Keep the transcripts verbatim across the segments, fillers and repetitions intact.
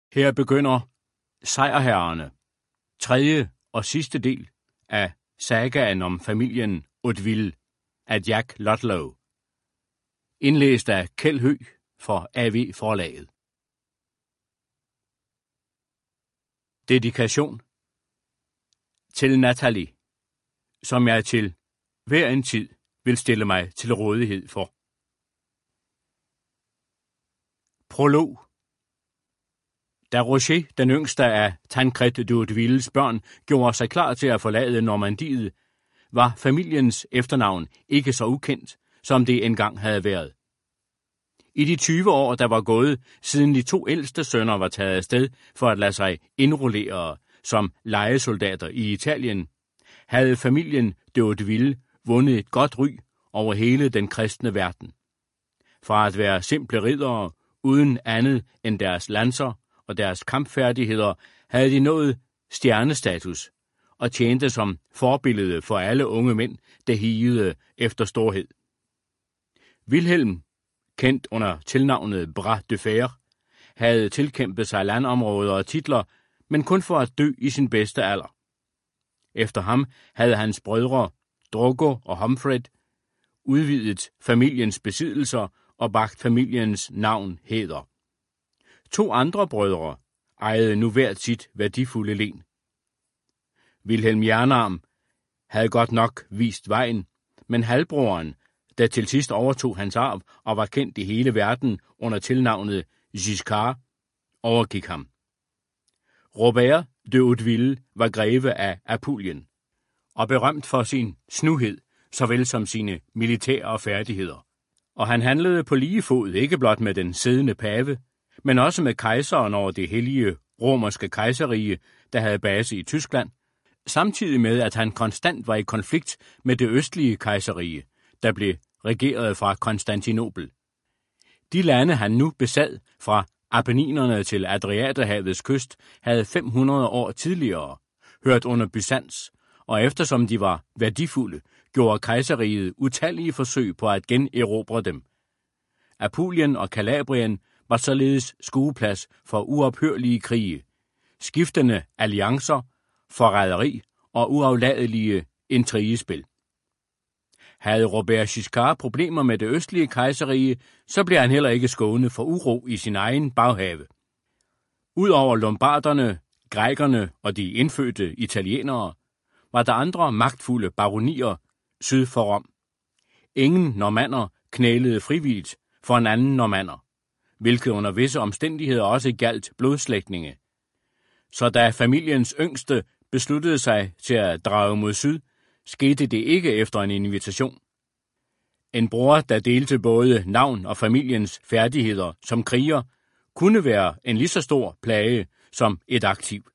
Her begynder Sejrherrerne, tredje og sidste del af sagaen om familien Hauteville af Jack Ludlow. Indlæst af Kjeld Høegh for A V Forlaget. Dedikation til Natalie, som jeg til hver en tid vil stille mig til rådighed for. Prolog. Da Roger, den yngste af Tancred de Hautevilles børn, gjorde sig klar til at forlade Normandiet, var familiens efternavn ikke så ukendt, som det engang havde været. I de tyve år, der var gået, siden de to ældste sønner var taget afsted for at lade sig indrullere som lejesoldater i Italien, havde familien de Hauteville vundet et godt ry over hele den kristne verden. Fra at være simple riddere uden andet end deres lanser og deres kampfærdigheder, havde de nået stjernestatus og tjente som forbillede for alle unge mænd, der higede efter storhed. Wilhelm, kendt under tilnavnet Bras de Fer, havde tilkæmpet sig landområder og titler, men kun for at dø i sin bedste alder. Efter ham havde hans brødre, Drogo og Humfred, udvidet familiens besiddelser og bragt familiens navn hæder. To andre brødre ejede nu hvert sit værdifulde len. Wilhelm Jernarm havde godt nok vist vejen, men halvbroren, der til sidst overtog hans arv og var kendt i hele verden under tilnavnet Giscard, overgik ham. Robert de Hauteville var greve af Apulien, og berømt for sin snuhed, såvel som sine militære færdigheder. Og han handlede på lige fod ikke blot med den siddende pave, men også med kejseren over det hellige romerske kejserrige, der havde base i Tyskland, samtidig med at han konstant var i konflikt med det østlige kejserrige, der blev regeret fra Konstantinopel. De lande, han nu besad fra Apenninerne til Adriaterhavets kyst, havde fem hundrede år tidligere hørt under Byzans, og eftersom de var værdifulde, gjorde kejserriget utallige forsøg på at generobre dem. Apulien og Calabrien var således skueplads for uophørlige krige, skiftende alliancer, forræderi og uafladelige intrigespil. Havde Robert Giscard problemer med det østlige kejserrige, så blev han heller ikke skånet for uro i sin egen baghave. Udover lombarderne, grækerne og de indfødte italienere, var der andre magtfulde baronier syd for Rom. Ingen normander knælede frivilligt for en anden normander, hvilket under visse omstændigheder også gjaldt blodslægtninge. Så da familiens yngste besluttede sig til at drage mod syd, skete det ikke efter en invitation. En bror, der delte både navn og familiens færdigheder som kriger, kunne være en lige så stor plage som et aktiv.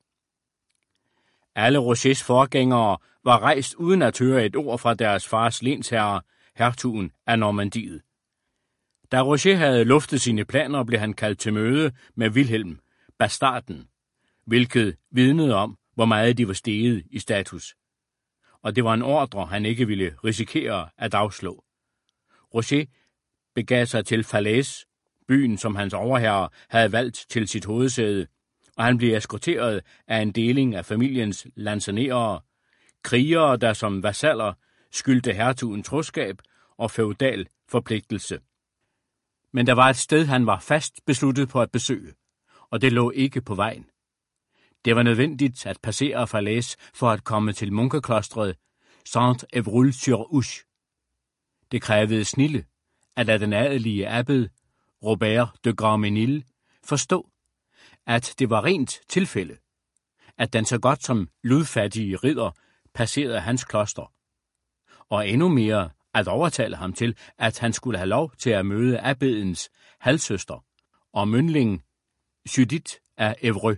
Alle Rogers forgængere var rejst uden at høre et ord fra deres fars lensherre, hertugen af Normandiet. Da Roger havde luftet sine planer, blev han kaldt til møde med Wilhelm, bastarden, hvilket vidnede om, hvor meget de var steget i status. Og det var en ordre, han ikke ville risikere at afslå. Roger begav sig til Falaise, byen, som hans overherre havde valgt til sit hovedsæde, og han blev eskorteret af en deling af familiens lansenerere, krigere, der som vasaller skyldte hertugen troskab og feudal forpligtelse. Men der var et sted, han var fast besluttet på at besøge, og det lå ikke på vejen. Det var nødvendigt at passere Falaise for at komme til munkeklostret Saint-Evroul-sur-Ouche. Det krævede snilde at lade den adelige abbed Robert de Grandmesnil forstå, at det var rent tilfælde, at den så godt som ludfattige ridder passerede hans kloster, og endnu mere at overtale ham til, at han skulle have lov til at møde abbedens halvsøster og myndling Judith af Evreux.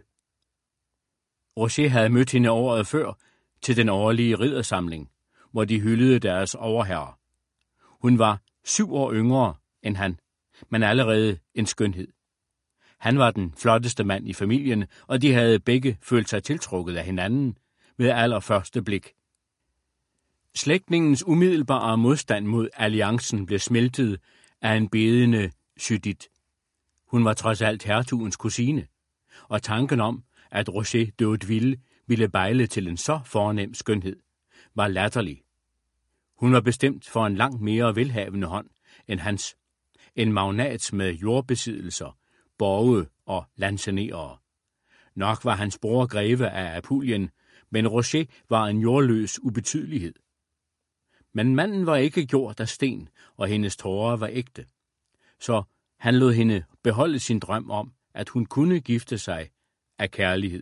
Roger havde mødt hende året før til den årlige riddersamling, hvor de hyldede deres overherre. Hun var syv år yngre end han, men allerede en skønhed. Han var den flotteste mand i familien, og de havde begge følt sig tiltrukket af hinanden ved allerførste blik. Slægtningens umiddelbare modstand mod alliancen blev smeltet af en bedende Judith. Hun var trods alt hertugens kusine, og tanken om, at Roger de Hauteville ville bejle til en så fornem skønhed, var latterlig. Hun var bestemt for en langt mere velhavende hånd end hans, en magnat med jordbesiddelser, borge og lansenerere. Nok var hans bror greve af Apulien, men Roger var en jordløs ubetydelighed. Men manden var ikke gjort af sten, og hendes tårer var ægte. Så han lod hende beholde sin drøm om, at hun kunne gifte sig af kærlighed.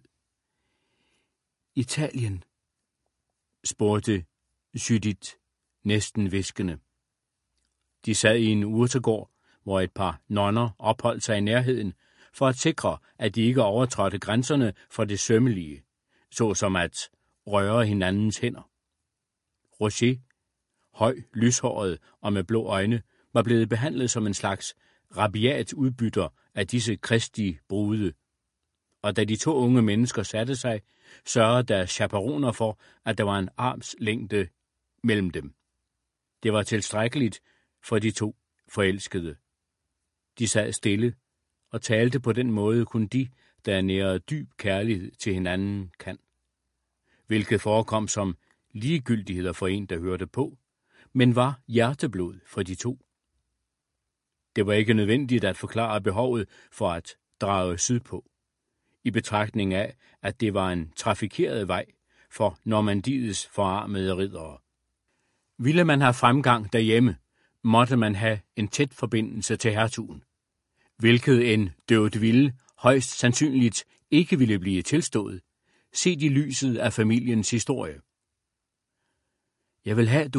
Italien, spurgte Judith næsten hviskende. De sad i en urtegård, hvor et par nonner opholdt sig i nærheden, for at sikre, at de ikke overtrådte grænserne for det sømmelige, såsom at røre hinandens hænder. Roger, høj, lyshåret og med blå øjne, var blevet behandlet som en slags rabiat udbytter af disse kristige brude. Og da de to unge mennesker satte sig, sørgede deres chaperoner for, at der var en arms længde mellem dem. Det var tilstrækkeligt for de to forelskede. De sad stille og talte på den måde, kun de, der nærede dyb kærlighed til hinanden, kan. Hvilket forekom som ligegyldigheder for en, der hørte på, men var hjerteblod for de to. Det var ikke nødvendigt at forklare behovet for at drage sydpå, i betragtning af, at det var en trafikeret vej for Normandiets forarmede riddere. Ville man have fremgang derhjemme, måtte man have en tæt forbindelse til hertugen, hvilket en de Hauteville højst sandsynligt ikke ville blive tilstået, set i lyset af familiens historie. Jeg vil have, du